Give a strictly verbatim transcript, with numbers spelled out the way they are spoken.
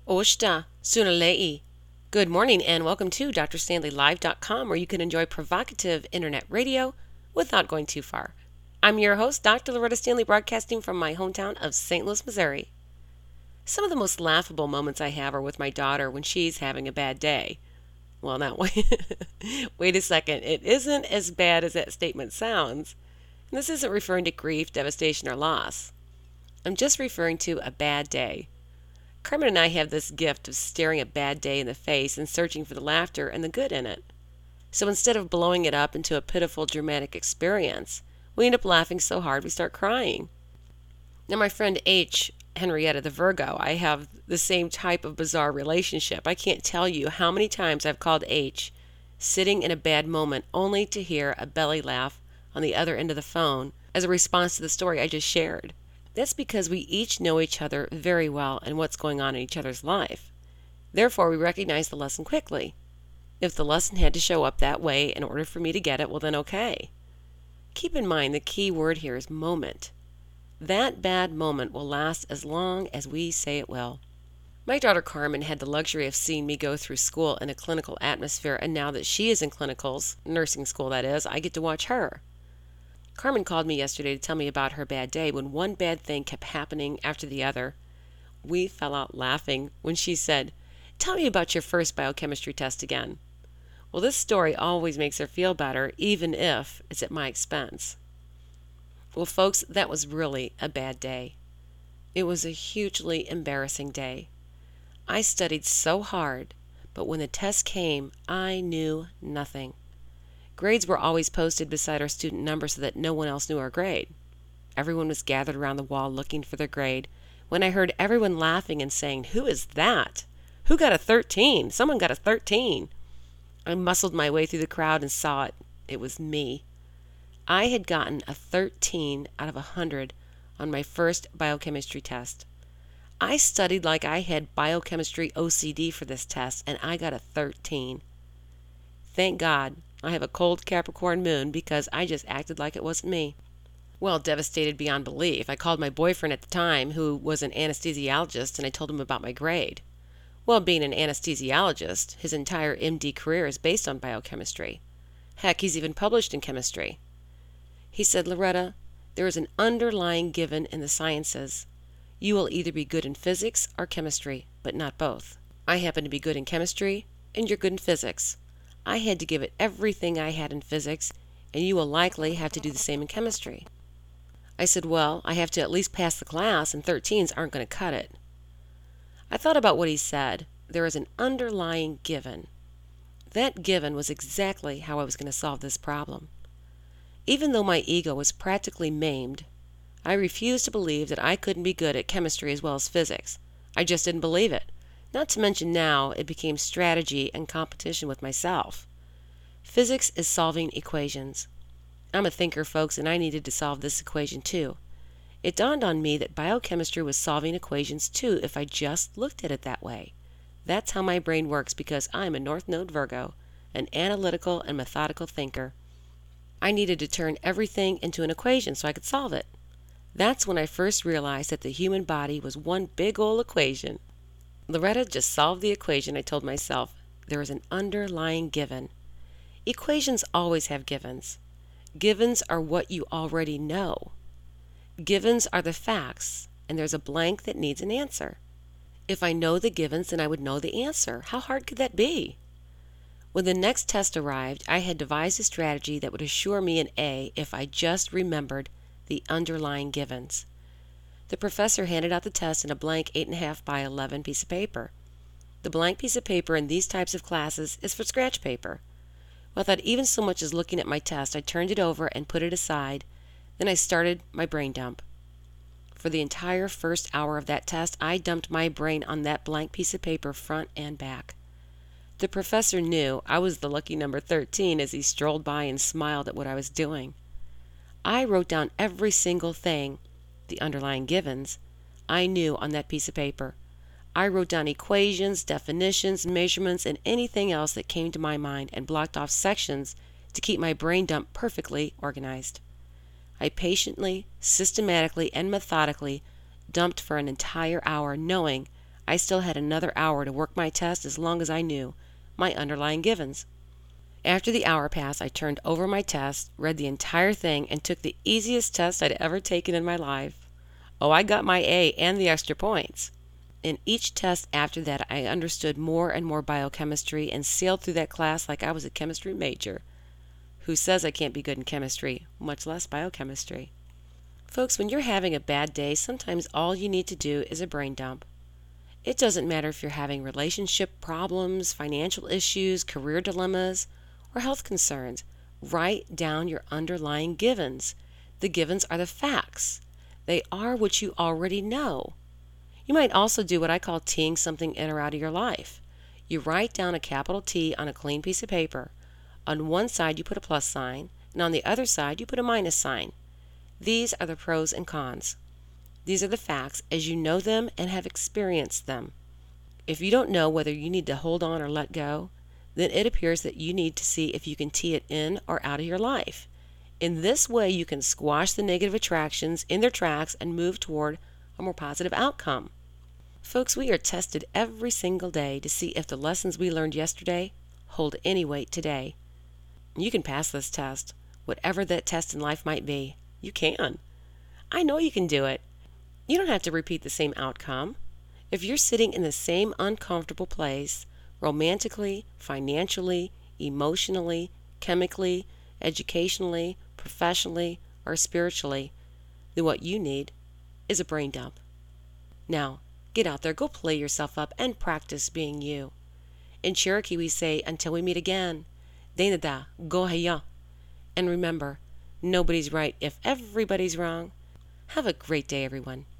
Oshta Sunalei. Good morning and welcome to D R Stanley Live dot com, where you can enjoy provocative internet radio without going too far. I'm your host, Doctor Loretta Stanley, broadcasting from my hometown of Saint Louis, Missouri. Some of the most laughable moments I have are with my daughter when she's having a bad day. Well, now, wait, wait a second. It isn't as bad as that statement sounds. And this isn't referring to grief, devastation, or loss. I'm just referring to a bad day. Carmen and I have this gift of staring a bad day in the face and searching for the laughter and the good in it. So instead of blowing it up into a pitiful, dramatic experience, we end up laughing so hard we start crying. Now, my friend H, Henrietta the Virgo, I have the same type of bizarre relationship. I can't tell you how many times I've called H sitting in a bad moment only to hear a belly laugh on the other end of the phone as a response to the story I just shared. That's because we each know each other very well and what's going on in each other's life. Therefore, we recognize the lesson quickly. If the lesson had to show up that way in order for me to get it, well then okay. Keep in mind the key word here is moment. That bad moment will last as long as we say it will. My daughter Carmen had the luxury of seeing me go through school in a clinical atmosphere, and now that she is in clinicals, nursing school that is, I get to watch her. Carmen called me yesterday to tell me about her bad day when one bad thing kept happening after the other. We fell out laughing when she said, "Tell me about your first biochemistry test again." Well, this story always makes her feel better, even if it's at my expense. Well, folks, that was really a bad day. It was a hugely embarrassing day. I studied so hard, but when the test came, I knew nothing. Grades were always posted beside our student number so that no one else knew our grade. Everyone was gathered around the wall looking for their grade when I heard everyone laughing and saying, "Who is that? Who got a thirteen? Someone got a thirteen." I muscled my way through the crowd and saw it. It was me. I had gotten a thirteen out of a hundred on my first biochemistry test. I studied like I had biochemistry O C D for this test, and I got a thirteen. Thank God I have a cold Capricorn moon because I just acted like it wasn't me. Well, devastated beyond belief, I called my boyfriend at the time, who was an anesthesiologist, and I told him about my grade. Well, being an anesthesiologist, his entire M D career is based on biochemistry. Heck, he's even published in chemistry. He said, "Loretta, there is an underlying given in the sciences. You will either be good in physics or chemistry, but not both. I happen to be good in chemistry, and you're good in physics. I had to give it everything I had in physics, and you will likely have to do the same in chemistry." I said, "Well, I have to at least pass the class, and thirteens aren't going to cut it." I thought about what he said. There is an underlying given. That given was exactly how I was going to solve this problem. Even though my ego was practically maimed, I refused to believe that I couldn't be good at chemistry as well as physics. I just didn't believe it. Not to mention now it became strategy and competition with myself. Physics is solving equations. I'm a thinker, folks, and I needed to solve this equation too. It dawned on me that biochemistry was solving equations too if I just looked at it that way. That's how my brain works because I'm a North Node Virgo, an analytical and methodical thinker. I needed to turn everything into an equation so I could solve it. That's when I first realized that the human body was one big ol' equation. Loretta, just solve the equation, I told myself. There is an underlying given. Equations always have givens. Givens are what you already know. Givens are the facts, and there's a blank that needs an answer. If I know the givens, then I would know the answer. How hard could that be? When the next test arrived, I had devised a strategy that would assure me an A if I just remembered the underlying givens. The professor handed out the test in a blank eight and a half by eleven piece of paper. The blank piece of paper in these types of classes is for scratch paper. Without even so much as looking at my test, I turned it over and put it aside. Then I started my brain dump. For the entire first hour of that test, I dumped my brain on that blank piece of paper front and back. The professor knew I was the lucky number thirteen as he strolled by and smiled at what I was doing. I wrote down every single thing, the underlying givens, I knew on that piece of paper. I wrote down equations, definitions, measurements, and anything else that came to my mind and blocked off sections to keep my brain dump perfectly organized. I patiently, systematically, and methodically dumped for an entire hour, knowing I still had another hour to work my test as long as I knew my underlying givens. After the hour passed, I turned over my test, read the entire thing, and took the easiest test I'd ever taken in my life. Oh, I got my A and the extra points. In each test after that, I understood more and more biochemistry and sailed through that class like I was a chemistry major. Who says I can't be good in chemistry, much less biochemistry? Folks, when you're having a bad day, sometimes all you need to do is a brain dump. It doesn't matter if you're having relationship problems, financial issues, career dilemmas, or health concerns. Write down your underlying givens. The givens are the facts. They are what you already know. You might also do what I call teeing something in or out of your life. You write down a capital T on a clean piece of paper. On one side you put a plus sign, and on the other side you put a minus sign. These are the pros and cons. These are the facts as you know them and have experienced them. If you don't know whether you need to hold on or let go, then it appears that you need to see if you can tee it in or out of your life. In this way, you can squash the negative attractions in their tracks and move toward a more positive outcome. Folks, we are tested every single day to see if the lessons we learned yesterday hold any weight today. You can pass this test, whatever that test in life might be. You can. I know you can do it. You don't have to repeat the same outcome. If you're sitting in the same uncomfortable place, romantically, financially, emotionally, chemically, educationally, professionally, or spiritually, then what you need is a brain dump. Now, get out there, go play yourself up, and practice being you. In Cherokee we say, until we meet again, Dainada, go haya. And remember, nobody's right if everybody's wrong. Have a great day, everyone.